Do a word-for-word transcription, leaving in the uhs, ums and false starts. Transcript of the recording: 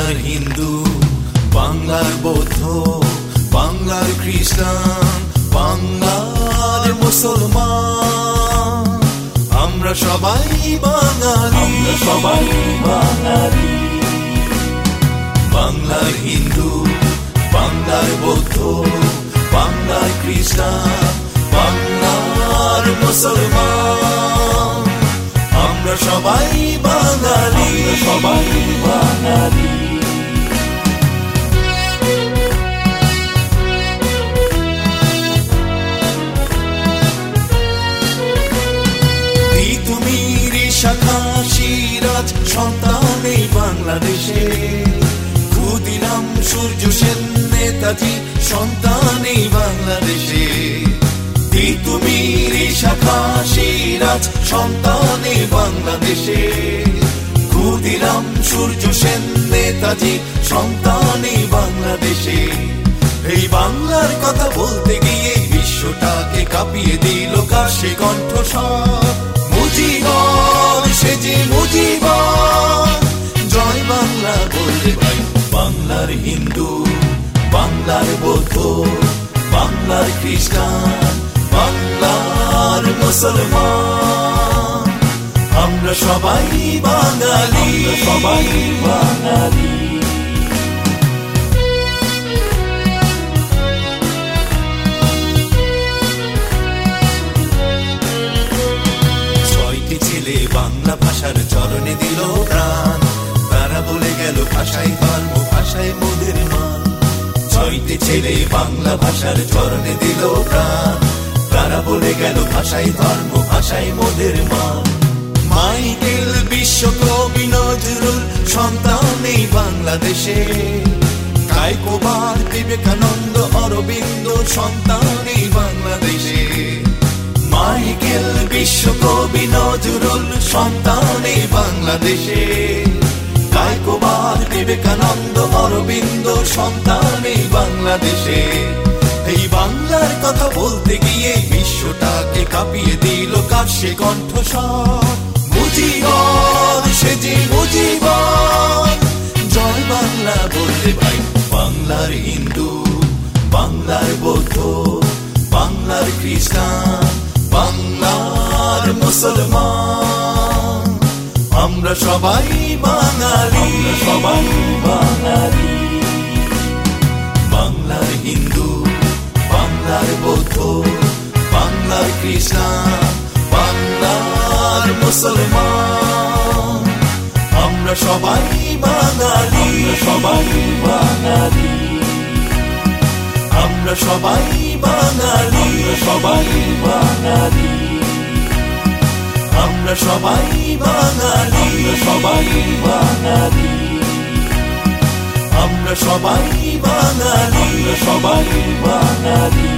বাংলার হিন্দু, বাংলার বৌদ্ধ, বাংলার খ্রিস্টান, বাংলার মুসলমান, আমরা সবাই বাঙালি, আমরা সবাই বাঙালি। বাংলার হিন্দু, বাংলার বৌদ্ধ, বাংলার খ্রিস্টান, বাংলার মুসলমান, আমরা সবাই বাঙালি, আমরা সবাই বাঙালি। শাখা সিরাজ সন্তান এই বাংলাদেশে, ক্ষুদিরাম সূর্য সেন নেতাজি সন্তান এই বাংলাদেশে, তুমি শাখা সিরাজ সন্তান এই বাংলাদেশে, ক্ষুদিরাম সূর্য সেন নেতাজি সন্তান এই বাংলাদেশে। এই বাংলার কথা বলতে গিয়ে বিশ্বটাকে কাঁপিয়ে দিল কার সে কণ্ঠস্বর, মুজিবর সে যে মুজিবর, জয় বাংলা বলতে ভাই। বাংলার হিন্দু, বাংলার বৌদ্ধ, বাংলার খ্রিস্টান, বাংলার মুসলমান, আমরা সবাই বাঙালি, আমরা সবাই বাঙালি। বাংলা ভাষার চরণে দিল প্রাণ, তারা বলে গেল ভাষাই ধর্ম, ভাষায় মোদের মান। ছয়টি ছেলে বাংলা ভাষার চরণে দিল প্রাণ, তারা বলে গেল ভাষাই ধর্ম, ভাষায় মোদের মান। মাইকেল বিশ্বকবি নজরুল সন্তান এই বাংলাদেশে, কায়কোবার বিবেকানন্দ অরবিন্দ সন্তান এই বাংলাদেশে, মাইকেল বিশ্বকবি নজরুল সন্তান এই বাংলাদেশে, কায়কোবার বিবেকানন্দ অরবিন্দ সন্তান এই বাংলাদেশে। এই বাংলার কথা বলতে গিয়ে বিশ্বটাকে কাঁপিয়ে দিল কার সে কণ্ঠস্বর, মুজিবর সে যে মুজিবর, জয় বাংলা বলতে ভাই। বাংলার হিন্দু, বাংলার বৌদ্ধ, বাংলার খ্রিস্টান, বাংলার মুসলমান, আমরা সবাই বাঙালি, আমরা সবাই বাঙালি। বাংলার হিন্দু, বাংলার বৌদ্ধ, বাংলার খ্রিস্টান, বাংলার মুসলমান, আমরা সবাই বাঙালি, আমরা সবাই বাঙালি। আমরা সবাই বাঙালি, আমরা সবাই বাঙালি। আমরা সবাই বাঙালি, আমরা সবাই বাঙালি। আমরা সবাই বাঙালি, আমরা সবাই বাঙালি।